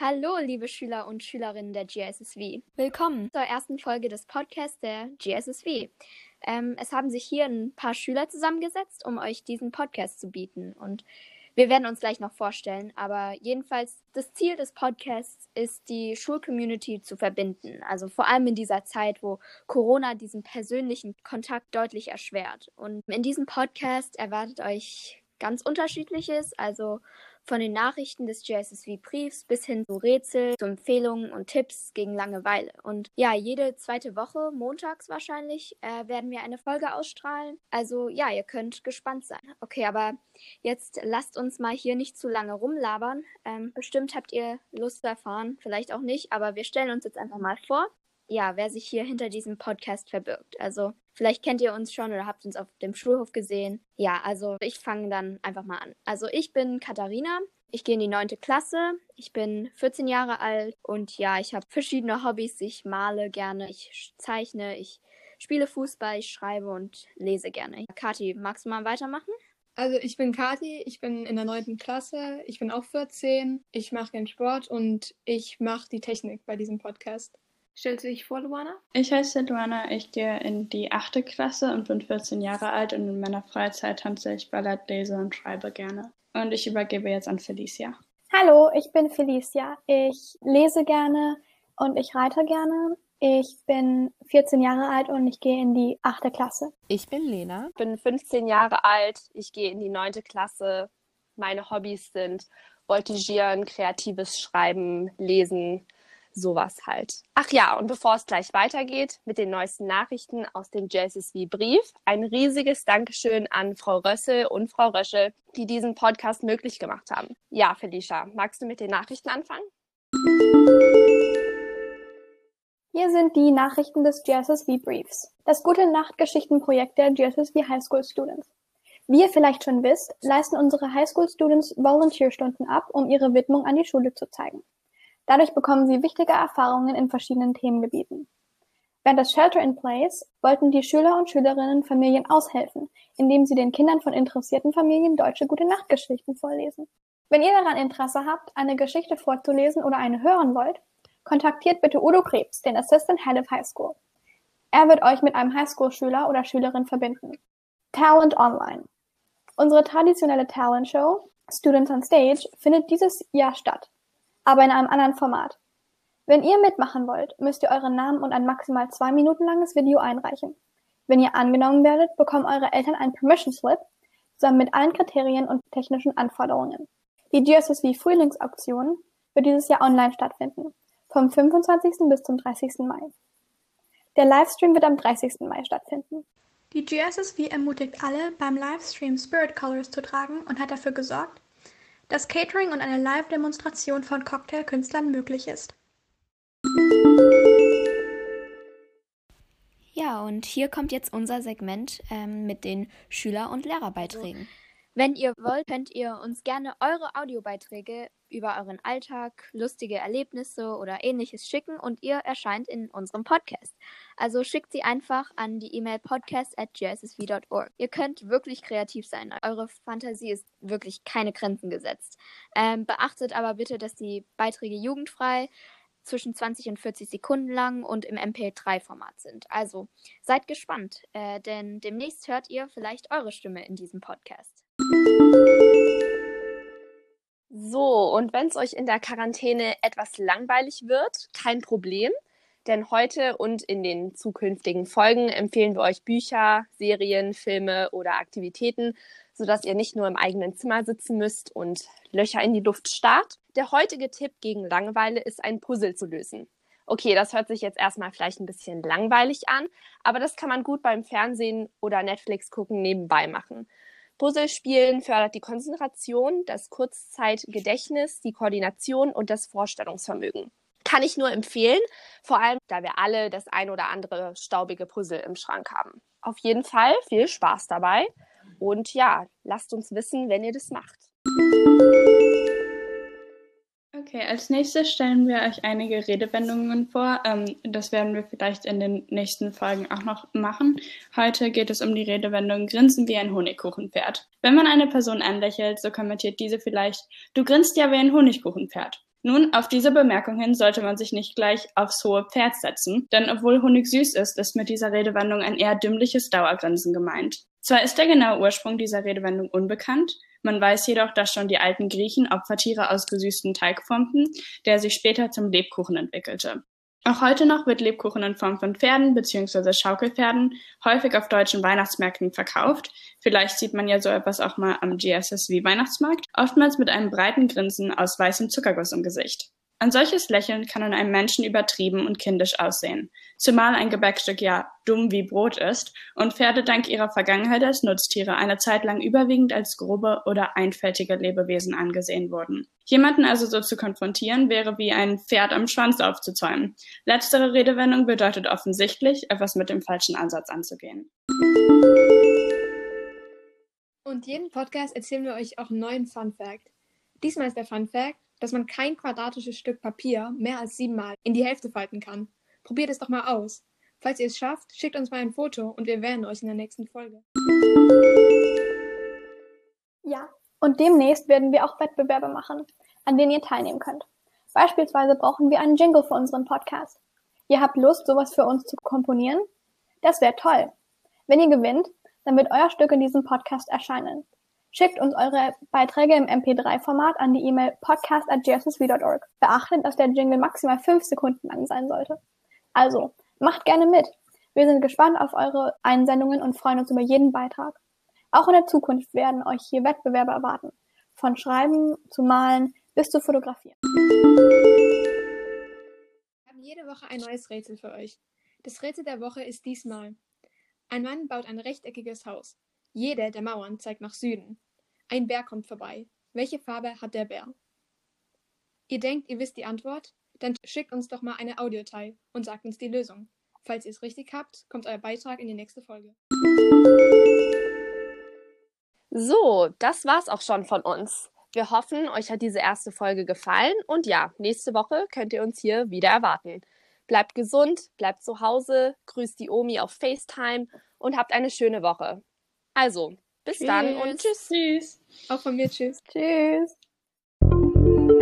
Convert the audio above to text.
Hallo, liebe Schüler und Schülerinnen der GSSV. Willkommen zur ersten Folge des Podcasts der GSSV. Es haben sich hier ein paar Schüler zusammengesetzt, um euch diesen Podcast zu bieten. Und wir werden uns gleich noch vorstellen, aber jedenfalls das Ziel des Podcasts ist, die Schulcommunity zu verbinden. Also vor allem in dieser Zeit, wo Corona diesen persönlichen Kontakt deutlich erschwert. Und in diesem Podcast erwartet euch ganz Unterschiedliches, also von den Nachrichten des GSSV-Briefs bis hin zu Rätsel, zu Empfehlungen und Tipps gegen Langeweile. Und ja, jede zweite Woche, montags wahrscheinlich, werden wir eine Folge ausstrahlen. Also ja, ihr könnt gespannt sein. Okay, aber jetzt lasst uns mal hier nicht zu lange rumlabern. Bestimmt habt ihr Lust zu erfahren, vielleicht auch nicht, aber wir stellen uns jetzt einfach mal vor, ja, wer sich hier hinter diesem Podcast verbirgt. Also vielleicht kennt ihr uns schon oder habt uns auf dem Schulhof gesehen. Ja, also ich fange dann einfach mal an. Also ich bin Katharina, ich gehe in die 9. Klasse, ich bin 14 Jahre alt und ja, ich habe verschiedene Hobbys. Ich male gerne, ich zeichne, ich spiele Fußball, ich schreibe und lese gerne. Kathi, magst du mal weitermachen? Also ich bin Kathi, ich bin in der 9. Klasse, ich bin auch 14, ich mache gern Sport und ich mache die Technik bei diesem Podcast. Stellst du dich vor, Luana? Ich heiße Luana, ich gehe in die 8. Klasse und bin 14 Jahre alt und in meiner Freizeit tanze ich Ballett, lese und schreibe gerne. Und ich übergebe jetzt an Felicia. Hallo, ich bin Felicia. Ich lese gerne und ich reite gerne. Ich bin 14 Jahre alt und ich gehe in die 8. Klasse. Ich bin Lena. Ich bin 15 Jahre alt, ich gehe in die 9. Klasse. Meine Hobbys sind Voltigieren, kreatives Schreiben, Lesen, sowas halt. Ach ja, und bevor es gleich weitergeht mit den neuesten Nachrichten aus dem GSSV-Brief, ein riesiges Dankeschön an Frau Rössel und Frau Röschel, die diesen Podcast möglich gemacht haben. Ja, Felicia, magst du mit den Nachrichten anfangen? Hier sind die Nachrichten des GSSV-Briefs. Das Gute-Nacht-Geschichten-Projekt der GSSV High School Students. Wie ihr vielleicht schon wisst, leisten unsere High School Students Volunteerstunden ab, um ihre Widmung an die Schule zu zeigen. Dadurch bekommen sie wichtige Erfahrungen in verschiedenen Themengebieten. Während des Shelter-in-Place wollten die Schüler und Schülerinnen Familien aushelfen, indem sie den Kindern von interessierten Familien deutsche Gute-Nacht-Geschichten vorlesen. Wenn ihr daran Interesse habt, eine Geschichte vorzulesen oder eine hören wollt, kontaktiert bitte Udo Krebs, den Assistant Head of High School. Er wird euch mit einem Highschool-Schüler oder Schülerin verbinden. Talent Online. Unsere traditionelle Talent-Show, Students on Stage, findet dieses Jahr statt, aber in einem anderen Format. Wenn ihr mitmachen wollt, müsst ihr euren Namen und ein maximal 2 Minuten langes Video einreichen. Wenn ihr angenommen werdet, bekommen eure Eltern einen Permission Slip zusammen mit allen Kriterien und technischen Anforderungen. Die GSSV Frühlingsauktion wird dieses Jahr online stattfinden, vom 25. bis zum 30. Mai. Der Livestream wird am 30. Mai stattfinden. Die GSSV ermutigt alle, beim Livestream Spirit Colors zu tragen und hat dafür gesorgt, dass Catering und eine Live-Demonstration von Cocktailkünstlern möglich ist. Ja, und hier kommt jetzt unser Segment mit den Schüler- und Lehrerbeiträgen. Wenn ihr wollt, könnt ihr uns gerne eure Audiobeiträge über euren Alltag, lustige Erlebnisse oder Ähnliches schicken und ihr erscheint in unserem Podcast. Also schickt sie einfach an die E-Mail podcast@gssv.org. Ihr könnt wirklich kreativ sein. Eure Fantasie ist wirklich keine Grenzen gesetzt. Beachtet aber bitte, dass die Beiträge jugendfrei, zwischen 20 und 40 Sekunden lang und im MP3-Format sind. Also seid gespannt, denn demnächst hört ihr vielleicht eure Stimme in diesem Podcast. So, und wenn es euch in der Quarantäne etwas langweilig wird, kein Problem, denn heute und in den zukünftigen Folgen empfehlen wir euch Bücher, Serien, Filme oder Aktivitäten, sodass ihr nicht nur im eigenen Zimmer sitzen müsst und Löcher in die Luft starrt. Der heutige Tipp gegen Langeweile ist, ein Puzzle zu lösen. Okay, das hört sich jetzt erstmal vielleicht ein bisschen langweilig an, aber das kann man gut beim Fernsehen oder Netflix gucken nebenbei machen. Puzzlespielen fördert die Konzentration, das Kurzzeitgedächtnis, die Koordination und das Vorstellungsvermögen. Kann ich nur empfehlen, vor allem, da wir alle das ein oder andere staubige Puzzle im Schrank haben. Auf jeden Fall viel Spaß dabei und ja, lasst uns wissen, wenn ihr das macht. Okay, als nächstes stellen wir euch einige Redewendungen vor. Das werden wir vielleicht in den nächsten Folgen auch noch machen. Heute geht es um die Redewendung grinsen wie ein Honigkuchenpferd. Wenn man eine Person anlächelt, so kommentiert diese vielleicht, du grinst ja wie ein Honigkuchenpferd. Nun, auf diese Bemerkung hin sollte man sich nicht gleich aufs hohe Pferd setzen, denn obwohl Honig süß ist mit dieser Redewendung ein eher dümmliches Dauergrinsen gemeint. Zwar ist der genaue Ursprung dieser Redewendung unbekannt, man weiß jedoch, dass schon die alten Griechen Opfertiere aus gesüßtem Teig formten, der sich später zum Lebkuchen entwickelte. Auch heute noch wird Lebkuchen in Form von Pferden bzw. Schaukelpferden häufig auf deutschen Weihnachtsmärkten verkauft. Vielleicht sieht man ja so etwas auch mal am GSSV-Weihnachtsmarkt, oftmals mit einem breiten Grinsen aus weißem Zuckerguss im Gesicht. Ein solches Lächeln kann an einem Menschen übertrieben und kindisch aussehen, zumal ein Gebäckstück ja dumm wie Brot ist und Pferde dank ihrer Vergangenheit als Nutztiere eine Zeit lang überwiegend als grobe oder einfältige Lebewesen angesehen wurden. Jemanden also so zu konfrontieren, wäre wie ein Pferd am Schwanz aufzuzäumen. Letztere Redewendung bedeutet offensichtlich, etwas mit dem falschen Ansatz anzugehen. Und jeden Podcast erzählen wir euch auch einen neuen Fun Fact. Diesmal ist der Fun Fact, dass man kein quadratisches Stück Papier mehr als 7-mal in die Hälfte falten kann. Probiert es doch mal aus. Falls ihr es schafft, schickt uns mal ein Foto und wir erwähnen euch in der nächsten Folge. Ja, und demnächst werden wir auch Wettbewerbe machen, an denen ihr teilnehmen könnt. Beispielsweise brauchen wir einen Jingle für unseren Podcast. Ihr habt Lust, sowas für uns zu komponieren? Das wäre toll. Wenn ihr gewinnt, dann wird euer Stück in diesem Podcast erscheinen. Schickt uns eure Beiträge im MP3-Format an die E-Mail podcast@gssv.org. Beachtet, dass der Jingle maximal 5 Sekunden lang sein sollte. Also, macht gerne mit. Wir sind gespannt auf eure Einsendungen und freuen uns über jeden Beitrag. Auch in der Zukunft werden euch hier Wettbewerbe erwarten. Von Schreiben zu Malen bis zu Fotografieren. Wir haben jede Woche ein neues Rätsel für euch. Das Rätsel der Woche ist diesmal: Ein Mann baut ein rechteckiges Haus. Jede der Mauern zeigt nach Süden. Ein Bär kommt vorbei. Welche Farbe hat der Bär? Ihr denkt, ihr wisst die Antwort? Dann schickt uns doch mal eine Audiodatei und sagt uns die Lösung. Falls ihr es richtig habt, kommt euer Beitrag in die nächste Folge. So, das war's auch schon von uns. Wir hoffen, euch hat diese erste Folge gefallen und ja, nächste Woche könnt ihr uns hier wieder erwarten. Bleibt gesund, bleibt zu Hause, grüßt die Omi auf FaceTime und habt eine schöne Woche. Also, bis dann und tschüss. Auch von mir tschüss. Tschüss.